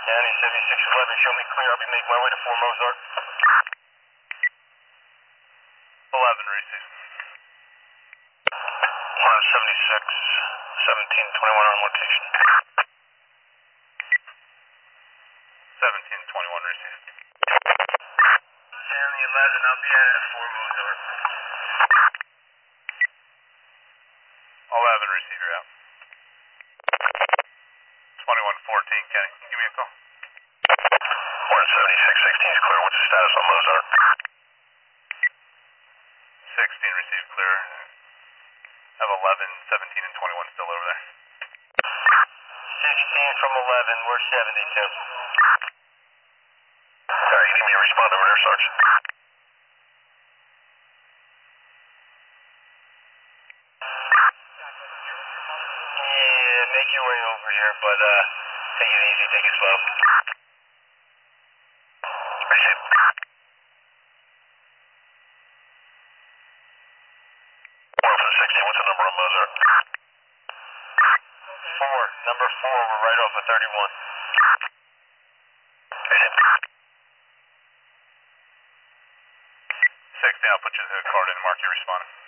County 7611, show me clear. I'll be making my way to 4 Mozart. 11, receive. 76, 1721 on location. 1721, receive. County 11, I'll be at 4 Mozart. 11, receive, you're out. 2114, Kenny, give me a call. 7616 is clear. What's the status on Mozart? 16, receive, clear. I have 11, 17, and 21 still over there. 16 from 11, we're 72. Alright, you need me to respond over there, Sarge? Yeah, make your way over here, but take it easy, take it slow. Receive. Orphan 16, what's the number on Mozart? 4, number 4, we're right off of 31. Receive. 16, I'll put you the card in and mark you responding.